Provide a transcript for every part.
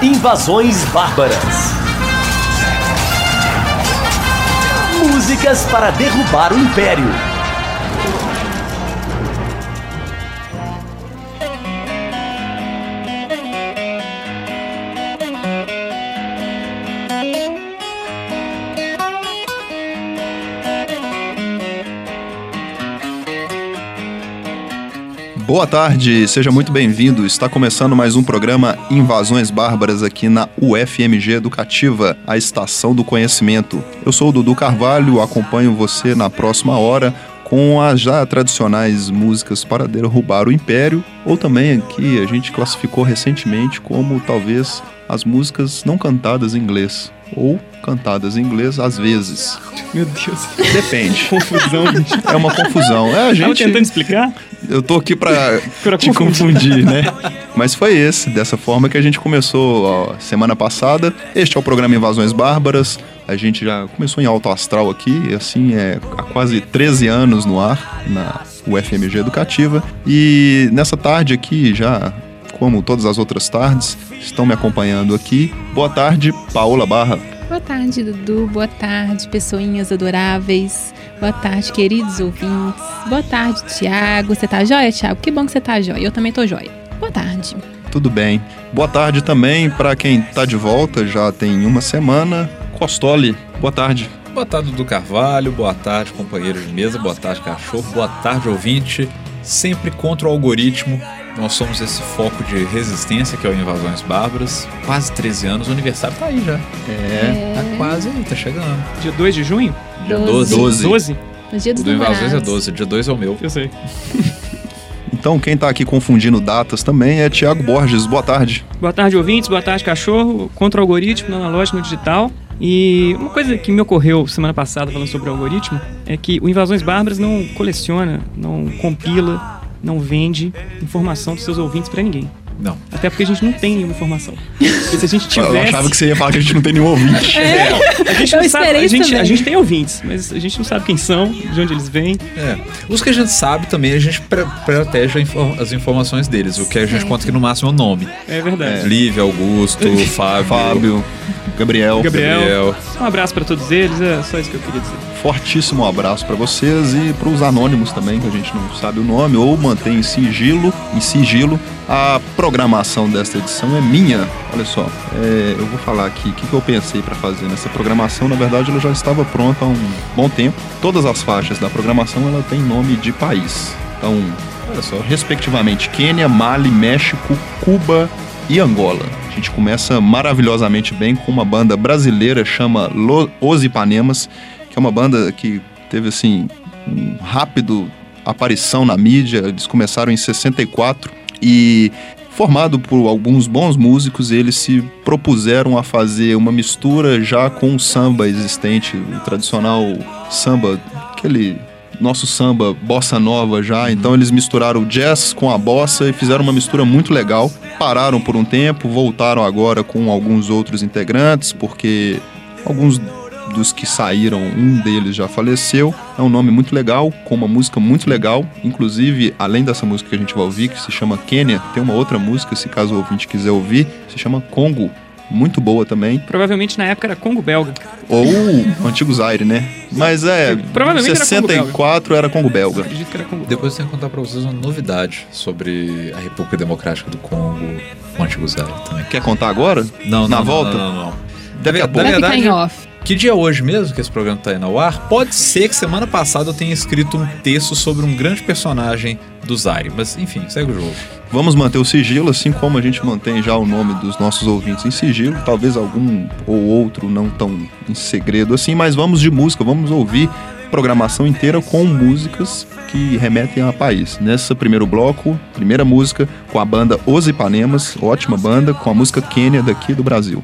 Invasões Bárbaras. Músicas para derrubar o Império. Boa tarde, seja muito bem-vindo. Está começando mais um programa Invasões Bárbaras aqui na UFMG Educativa, a estação do conhecimento. Eu sou o Dudu Carvalho, acompanho você na próxima hora com as já tradicionais músicas para derrubar o Império, ou também que a gente classificou recentemente como talvez as músicas não cantadas em inglês, ou cantadas em inglês às vezes. Meu Deus. Depende. Confusão, gente. É uma confusão. A gente... Tava tentando explicar? Eu tô aqui pra te confundir, né? Mas foi dessa forma que a gente começou semana passada. Este é o programa Invasões Bárbaras. A gente já começou em alto astral aqui, e assim, há quase 13 anos no ar, na UFMG Educativa. E nessa tarde aqui, já como todas as outras tardes, estão me acompanhando aqui. Boa tarde, Paola Barra. Boa tarde, Dudu. Boa tarde, pessoinhas adoráveis. Boa tarde, queridos ouvintes. Boa tarde, Thiago. Você tá jóia, Thiago? Que bom que você tá jóia. Eu também tô jóia. Boa tarde. Tudo bem. Boa tarde também para quem tá de volta, já tem uma semana. Costoli, boa tarde. Boa tarde, Dudu Carvalho. Boa tarde, companheiros de mesa. Boa tarde, cachorro. Boa tarde, ouvinte. Sempre contra o algoritmo. Nós somos esse foco de resistência que é o Invasões Bárbaras. Quase 13 anos, o aniversário tá aí já. Tá quase aí, tá chegando. Dia 2 de junho? Dia 12. 12? No dia dos O do Invasões namorados. é 12, dia 2 é o meu. Eu sei. Então quem tá aqui confundindo datas também é Thiago Borges, boa tarde. Boa tarde, ouvintes. Boa tarde, cachorro. Contra o algoritmo, no analógico, no digital. E uma coisa que me ocorreu semana passada falando sobre o algoritmo é que o Invasões Bárbaras não coleciona, não compila, não vende informação dos seus ouvintes pra ninguém. Não. Até porque a gente não tem nenhuma informação. Porque se a gente tivesse... Eu achava que você ia falar que a gente não tem nenhum ouvinte. A gente não sabe, a gente tem ouvintes, mas a gente não sabe quem são, de onde eles vêm. Os que a gente sabe também, a gente protege as informações deles. O que a gente conta que no máximo é o nome. É verdade. Lívia, Augusto, Fábio, Gabriel. Um abraço pra todos eles, é só isso que eu queria dizer. Fortíssimo abraço pra vocês e pros anônimos também, que a gente não sabe o nome, ou mantém em sigilo. A programação desta edição é minha. Olha só, eu vou falar aqui o que eu pensei pra fazer nessa programação. Na verdade, ela já estava pronta há um bom tempo. Todas as faixas da programação, ela tem nome de país. Então, olha só, respectivamente, Quênia, Mali, México, Cuba e Angola. A gente começa maravilhosamente bem com uma banda brasileira, chama Os Ipanemas, que é uma banda que teve, assim, um rápido aparição na mídia. Eles começaram em 64 e, formado por alguns bons músicos, eles se propuseram a fazer uma mistura já com o samba existente, o tradicional samba, aquele nosso samba bossa nova já. Então eles misturaram o jazz com a bossa e fizeram uma mistura muito legal. Pararam por um tempo, voltaram agora com alguns outros integrantes, porque alguns dos que saíram, um deles já faleceu. É um nome muito legal, com uma música muito legal. Inclusive, além dessa música que a gente vai ouvir, que se chama Quênia, tem uma outra música, se caso o ouvinte quiser ouvir, se chama Congo, muito boa também. Provavelmente na época era Congo Belga. Ou o antigo Zaire, né? Mas provavelmente 64 era Congo Belga. Acredito que era Congo Belga. Depois eu tenho que contar pra vocês uma novidade sobre a República Democrática do Congo, o antigo Zaire também. Quer contar agora? Não, Na volta? Não. Daqui a pouco. Vai ficar em off. Que dia é hoje mesmo que esse programa tá aí no ar? Pode ser que semana passada eu tenha escrito um texto sobre um grande personagem do Zaire. Mas, enfim, segue o jogo. Vamos manter o sigilo, assim como a gente mantém já o nome dos nossos ouvintes em sigilo. Talvez algum ou outro não tão em segredo assim, mas vamos de música, vamos ouvir a programação inteira com músicas que remetem a país. Nesse primeiro bloco, primeira música com a banda Os Ipanemas, ótima banda, com a música Quênia daqui do Brasil.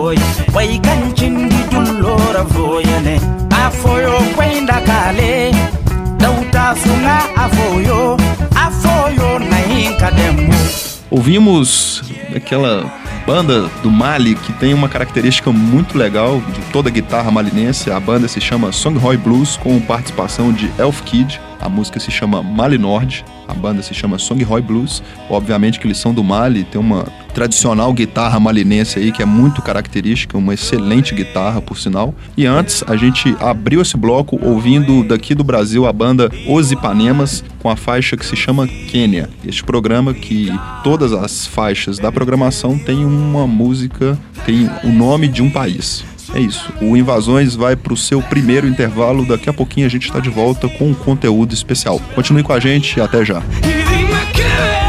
voy way kanchin di dullora voyane afoyo kwenda kale dauta sunga afoyo na inka demo. Ouvimos aquela banda do Mali que tem uma característica muito legal de toda a guitarra malinense. A banda se chama Songhai Blues, com participação de Elf Kid. A música se chama Mali Nord, a banda se chama Songhai Blues. Obviamente que eles são do Mali, tem uma tradicional guitarra malinense aí que é muito característica, uma excelente guitarra, por sinal. E antes, a gente abriu esse bloco ouvindo daqui do Brasil a banda Os Ipanemas, com a faixa que se chama Quênia. Este programa que todas as faixas da programação tem uma música, tem o nome de um país. É isso, o Invasões vai pro seu primeiro intervalo, daqui a pouquinho a gente tá de volta com um conteúdo especial. Continue com a gente e até já.